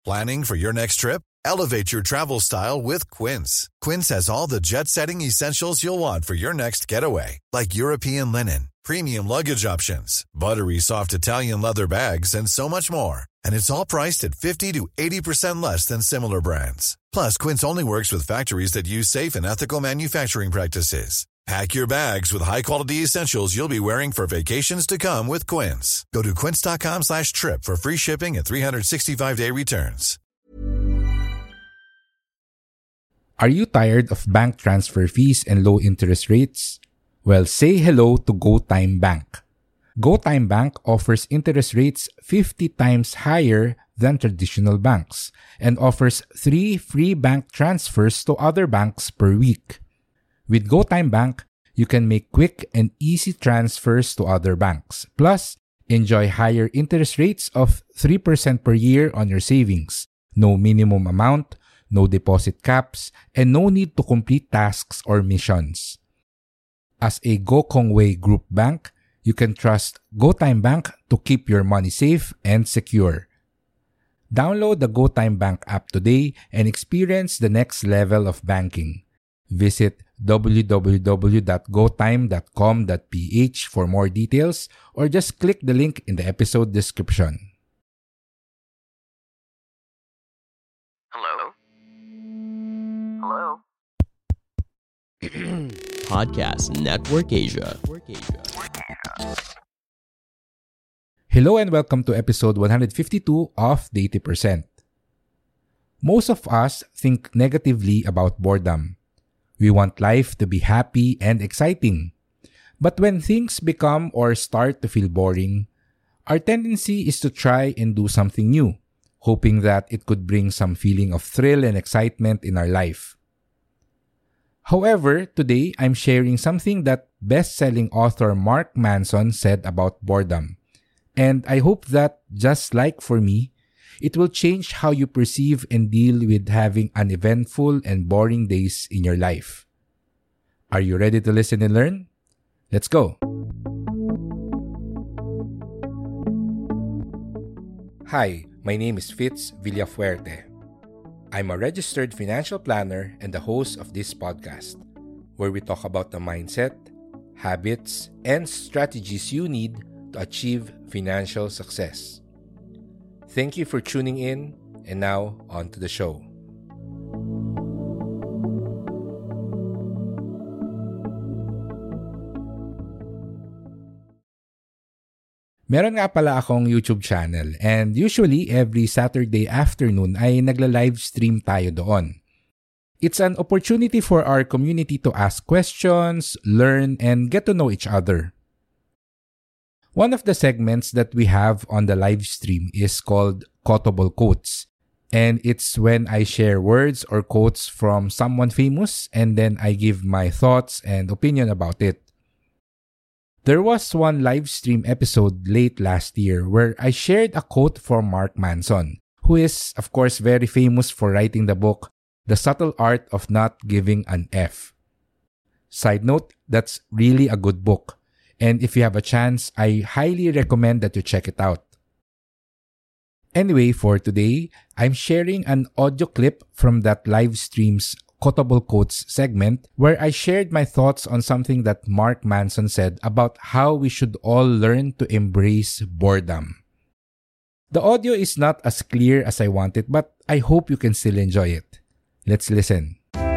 Planning for your next trip? Elevate your travel style with Quince. Quince has all the jet-setting essentials you'll want for your next getaway, like European linen, premium luggage options, buttery soft Italian leather bags, and so much more. And it's all priced at 50 to 80% less than similar brands. Plus, Quince only works with factories that use safe and ethical manufacturing practices. Pack your bags with high-quality essentials you'll be wearing for vacations to come with Quince. Go to quince.com/trip for free shipping and 365-day returns. Are you tired of bank transfer fees and low interest rates? Well, say hello to GoTime Bank. GoTime Bank offers interest rates 50 times higher than traditional banks and offers 3 free bank transfers to other banks per week. With GoTime Bank, you can make quick and easy transfers to other banks. Plus, enjoy higher interest rates of 3% per year on your savings. No minimum amount, no deposit caps, and no need to complete tasks or missions. As a Gokongwei Group bank, you can trust GoTime Bank to keep your money safe and secure. Download the GoTime Bank app today and experience the next level of banking. Visit www.gotime.com.ph for more details or just click the link in the episode description. Hello? Hello? Podcast Network Asia. Hello and welcome to episode 152 of The 80%. Most of us think negatively about boredom. We want life to be happy and exciting. But when things become or start to feel boring, our tendency is to try and do something new, hoping that it could bring some feeling of thrill and excitement in our life. However, today I'm sharing something that best-selling author Mark Manson said about boredom. And I hope that, just like for me, it will change how you perceive and deal with having uneventful and boring days in your life. Are you ready to listen and learn? Let's go! Hi, my name is Fitz Villafuerte. I'm a registered financial planner and the host of this podcast, where we talk about the mindset, habits, and strategies you need to achieve financial success. Thank you for tuning in, and now on to the show. Meron nga pala akong YouTube channel and usually every Saturday afternoon ay nagla-live stream tayo doon. It's an opportunity for our community to ask questions, learn, and get to know each other. One of the segments that we have on the live stream is called Quotable Quotes, and it's when I share words or quotes from someone famous and then I give my thoughts and opinion about it. There was one live stream episode late last year where I shared a quote from Mark Manson, who is, of course, very famous for writing the book, The Subtle Art of Not Giving an F. Side note, that's really a good book. And if you have a chance, I highly recommend that you check it out. Anyway, for today, I'm sharing an audio clip from that live stream's Quotable Quotes segment where I shared my thoughts on something that Mark Manson said about how we should all learn to embrace boredom. The audio is not as clear as I want it, but I hope you can still enjoy it. Let's listen.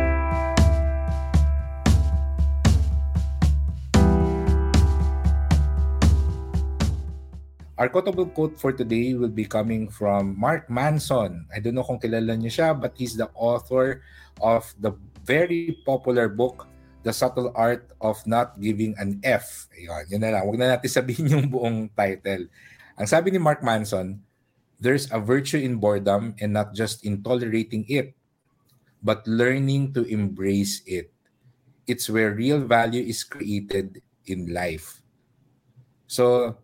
Our quotable quote for today will be coming from Mark Manson. I don't know kung kilala niyo siya, but he's the author of the very popular book, The Subtle Art of Not Giving an F. Ayun, yun na lang. Huwag na natin sabihin yung buong title. Ang sabi ni Mark Manson, there's a virtue in boredom and not just in tolerating it, but learning to embrace it. It's where real value is created in life. So,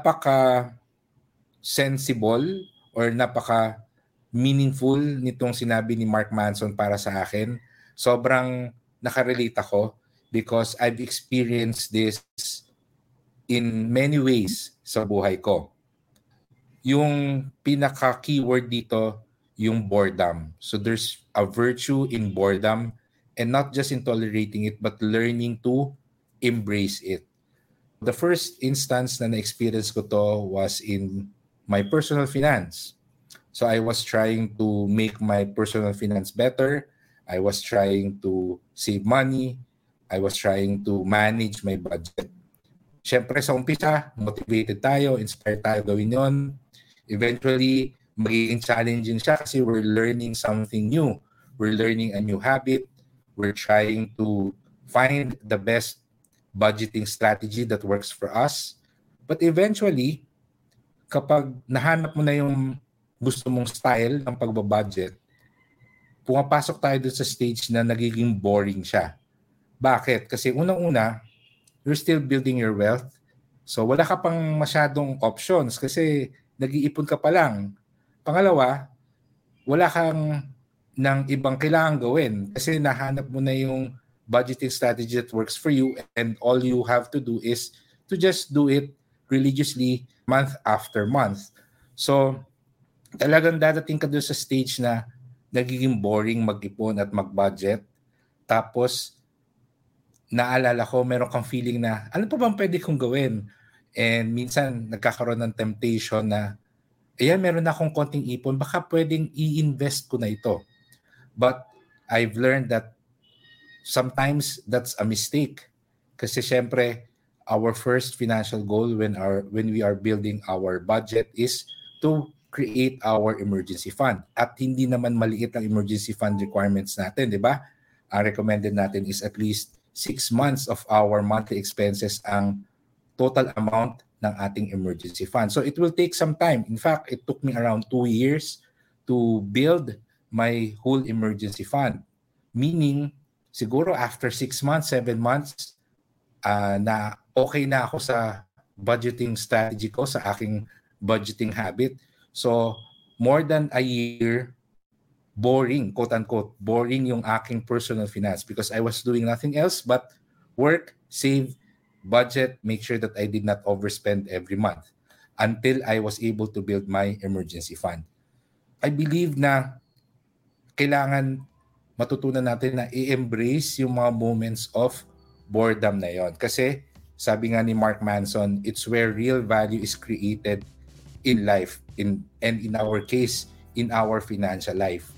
napaka-sensible or napaka-meaningful nitong sinabi ni Mark Manson para sa akin. Sobrang nakarelate ako because I've experienced this in many ways sa buhay ko. Yung pinaka-keyword dito, yung boredom. So there's a virtue in boredom, and not just in tolerating it, but learning to embrace it. The first instance na na-experience ko to was in my personal finance. So I was trying to make my personal finance better. I was trying to save money. I was trying to manage my budget. Siyempre sa umpisa, motivated tayo, inspired tayo gawin yon. Eventually, magiging challenging siya kasi we're learning something new. We're learning a new habit. We're trying to find the best budgeting strategy that works for us. But eventually, kapag nahanap mo na yung gusto mong style ng pagbabudget, pumapasok tayo dun sa stage na nagiging boring siya. Bakit? Kasi unang-una, you're still building your wealth. So wala ka pang masyadong options kasi nag-iipon ka pa lang. Pangalawa, wala kang ng ibang kailangan gawin kasi nahanap mo na yung budgeting strategy that works for you, and all you have to do is to just do it religiously month after month. So talagang dadating ka doon sa stage na nagiging boring mag-ipon at mag-budget. Tapos naalala ko, meron kang feeling na ano pa bang pwede kong gawin? And minsan nagkakaroon ng temptation na ayan, meron na akong konting ipon, baka pwedeng i-invest ko na ito. But I've learned that sometimes that's a mistake. Kasi syempre, our first financial goal when we are building our budget is to create our emergency fund. At hindi naman maliit ang emergency fund requirements natin, di ba? Ang recommended natin is at least 6 months of our monthly expenses ang total amount ng ating emergency fund. So it will take some time. In fact, it took me around 2 years to build my whole emergency fund. Meaning, siguro after 6 months, 7 months, na okay na ako sa budgeting strategy ko, sa aking budgeting habit. So, more than a year, boring, quote-unquote, boring yung aking personal finance because I was doing nothing else but work, save, budget, make sure that I did not overspend every month until I was able to build my emergency fund. I believe na kailangan matutunan natin na i-embrace yung mga moments of boredom na yon. Kasi sabi nga ni Mark Manson, it's where real value is created in life, and in our case, in our financial life.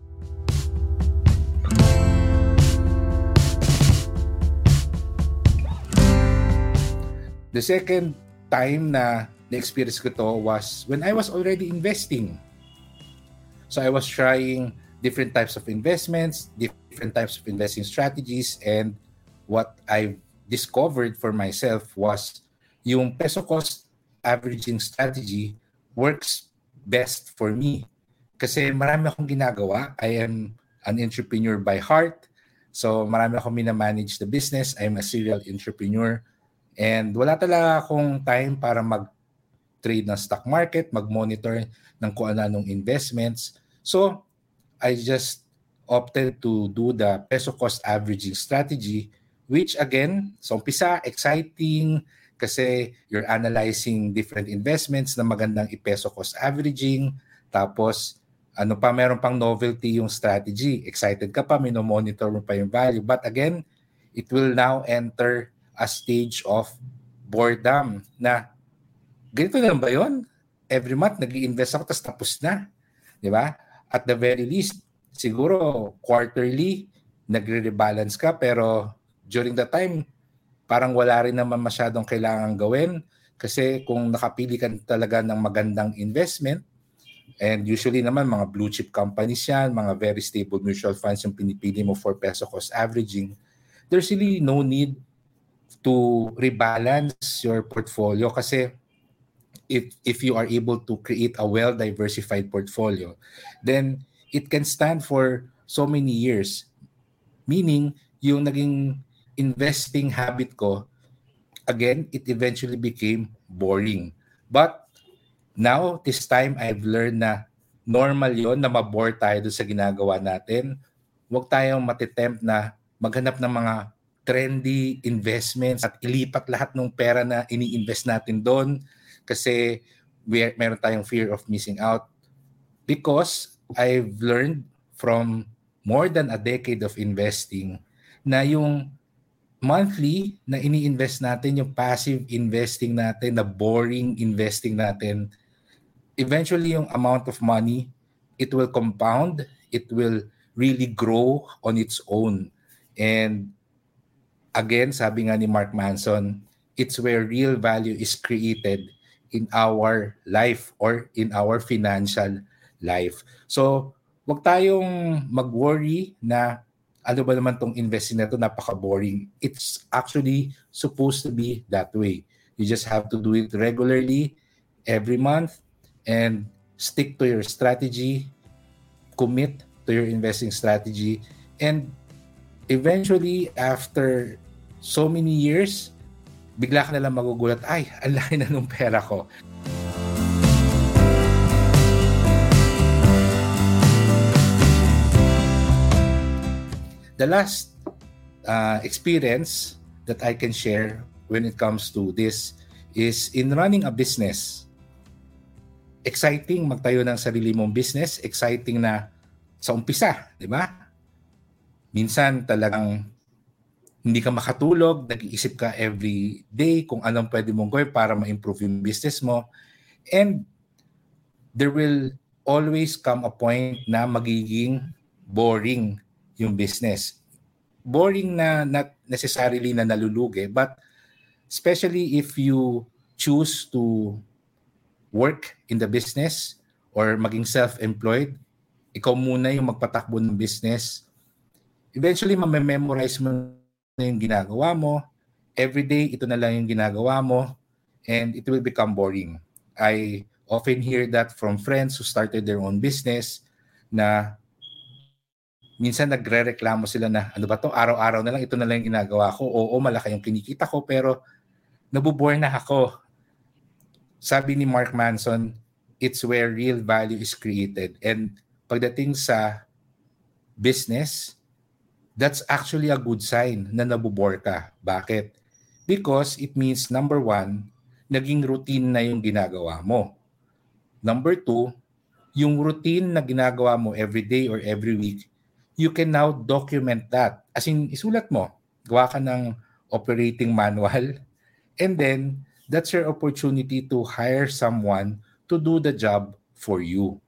The second time na na-experience ko to was when I was already investing. So I was trying different types of investments, different types of investing strategies, and what I discovered for myself was yung peso cost averaging strategy works best for me. Kasi marami akong ginagawa. I am an entrepreneur by heart. So marami akong minamanage the business. I'm a serial entrepreneur. And wala talaga akong time para mag-trade ng stock market, mag-monitor ng kung anong investments. So I just opted to do the peso cost averaging strategy, which again, sa umpisa, exciting kasi you're analyzing different investments na magandang i-peso cost averaging. Tapos, meron pang novelty yung strategy. Excited ka pa, minomonitor mo pa yung value. But again, it will now enter a stage of boredom na ganito lang ba yun? Every month, nag-i-invest ako, tapos na. Di ba? At the very least, siguro quarterly, nagre-rebalance ka, pero during that time, parang wala rin naman masyadong kailangan gawin kasi kung nakapili ka talaga ng magandang investment, and usually naman mga blue chip companies yan, mga very stable mutual funds yung pinipili mo for peso cost averaging, there's really no need to rebalance your portfolio kasi if you are able to create a well-diversified portfolio, then it can stand for so many years. Meaning, yung naging investing habit ko, again, it eventually became boring. But now, this time, I've learned na normal yon na mabore tayo doon sa ginagawa natin. Huwag tayong matitempt na maghanap ng mga trendy investments at ilipat lahat ng pera na ini-invest natin doon kasi meron tayong fear of missing out. Because I've learned from more than a decade of investing na yung monthly na ini-invest natin, yung passive investing natin, na boring investing natin, eventually yung amount of money, it will compound, it will really grow on its own. And again, sabi nga ni Mark Manson, it's where real value is created in our life or in our financial life. So, wag tayong mag-worry na ano ba naman tong investing na to, napaka-boring. It's actually supposed to be that way. You just have to do it regularly, every month, and stick to your strategy, commit to your investing strategy, and eventually, after so many years, bigla ka nalang magugulat, ay, ang laki na nung pera ko. The last experience that I can share when it comes to this is in running a business. Exciting magtayo ng sarili mong business, exciting na sa umpisa, di ba? Minsan talagang hindi ka makatulog, nag-iisip ka every day kung anong pwede mong gawin para ma-improve yung business mo. And there will always come a point na magiging boring yung business. Boring na not necessarily na nalulugi, but especially if you choose to work in the business or maging self-employed, ikaw muna yung magpatakbo ng business. Eventually, mamememorize mo na yung ginagawa mo. Every day, ito na lang yung ginagawa mo, and it will become boring. I often hear that from friends who started their own business na minsan nagre-reklamo sila na, ano ba to, araw-araw na lang, ito na lang yung ginagawa ko. Oo, malaki yung kinikita ko, pero nabubore na ako. Sabi ni Mark Manson, it's where real value is created. And pagdating sa business, that's actually a good sign na nabubore ka. Bakit? Because it means, number one, naging routine na yung ginagawa mo. Number two, yung routine na ginagawa mo every day or every week, you can now document that. As in, isulat mo. Gawa ka ng operating manual. And then, that's your opportunity to hire someone to do the job for you.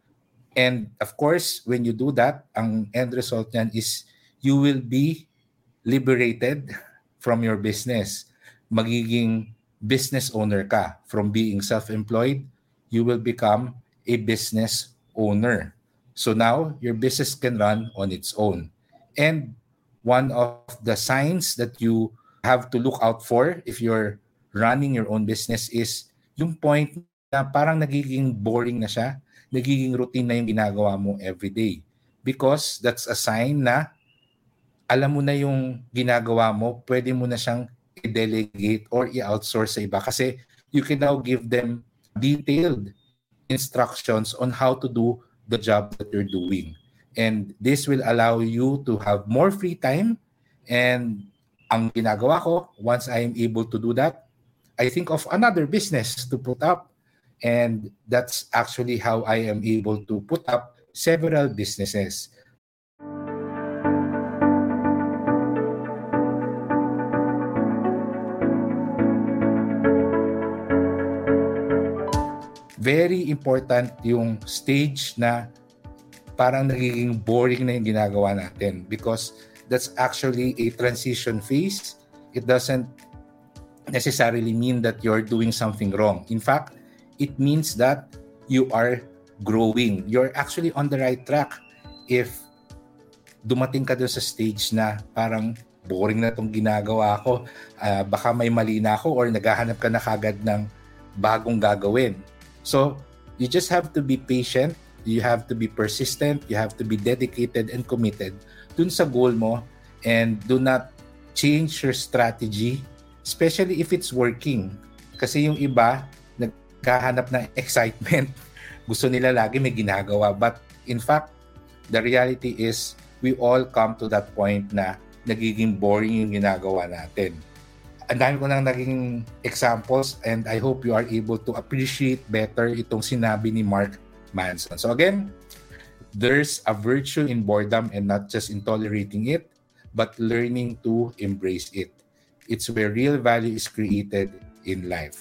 And of course, when you do that, ang end result niyan is you will be liberated from your business. Magiging business owner ka. From being self-employed, you will become a business owner. So now, your business can run on its own. And one of the signs that you have to look out for if you're running your own business is yung point na parang nagiging boring na siya, nagiging routine na yung ginagawa mo every day. Because that's a sign na alam mo na yung ginagawa mo, pwede mo na siyang i-delegate or i-outsource sa iba kasi you can now give them detailed instructions on how to do the job that you're doing. And this will allow you to have more free time. And ang ginagawa ko, once I am able to do that, I think of another business to put up. And that's actually how I am able to put up several businesses. Very important yung stage na parang nagiging boring na yung ginagawa natin because that's actually a transition phase. It doesn't necessarily mean that you're doing something wrong. In fact, it means that you are growing. You're actually on the right track if dumating ka doon sa stage na parang boring na itong ginagawa ko. Baka may mali na ako or naghahanap ka na kagad ng bagong gagawin. So, you just have to be patient, you have to be persistent, you have to be dedicated and committed dun sa goal mo, and do not change your strategy, especially if it's working. Kasi yung iba, nagkahanap ng excitement. Gusto nila lagi may ginagawa. But in fact, the reality is we all come to that point na nagiging boring yung ginagawa natin. Ang dami ko nang naging examples and I hope you are able to appreciate better itong sinabi ni Mark Manson. So again, There's a virtue in boredom and not just in tolerating it, but learning to embrace it. It's where real value is created in life.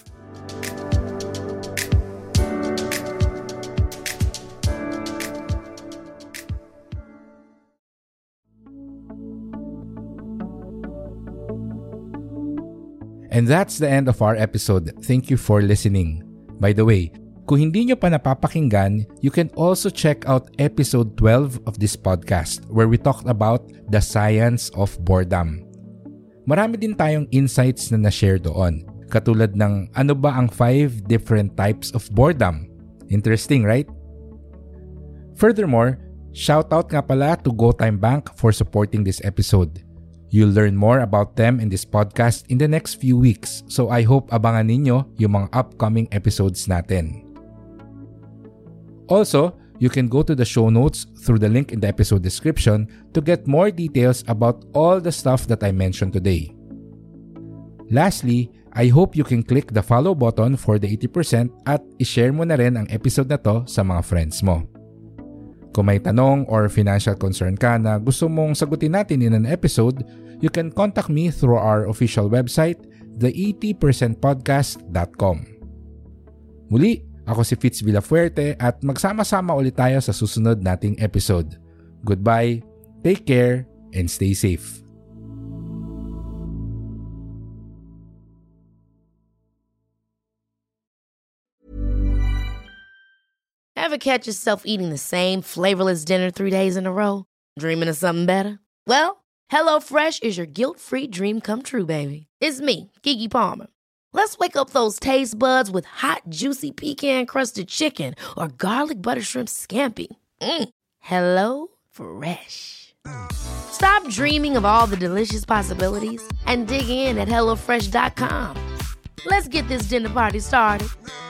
And that's the end of our episode. Thank you for listening. By the way, kung hindi nyo pa napapakinggan, you can also check out episode 12 of this podcast where we talked about the science of boredom. Marami din tayong insights na na-share doon. Katulad ng ano ba ang 5 different types of boredom. Interesting, right? Furthermore, shout out nga pala to GoTime Bank for supporting this episode. You'll learn more about them in this podcast in the next few weeks, so I hope abangan ninyo yung mga upcoming episodes natin. Also, you can go to the show notes through the link in the episode description to get more details about all the stuff that I mentioned today. Lastly, I hope you can click the follow button for the 80% at ishare mo na rin ang episode na to sa mga friends mo. Kung may tanong or financial concern ka na gusto mong sagutin natin in an episode, you can contact me through our official website, the80percentpodcast.com. Muli, ako si Fitz Villafuerte at magsama-sama ulit tayo sa susunod nating episode. Goodbye, take care, and stay safe. Ever catch yourself eating the same flavorless dinner 3 days in a row? Dreaming of something better? Well, HelloFresh is your guilt-free dream come true, baby. It's me, Keke Palmer. Let's wake up those taste buds with hot, juicy pecan-crusted chicken or garlic butter shrimp scampi. HelloFresh. Stop dreaming of all the delicious possibilities and dig in at HelloFresh.com. Let's get this dinner party started.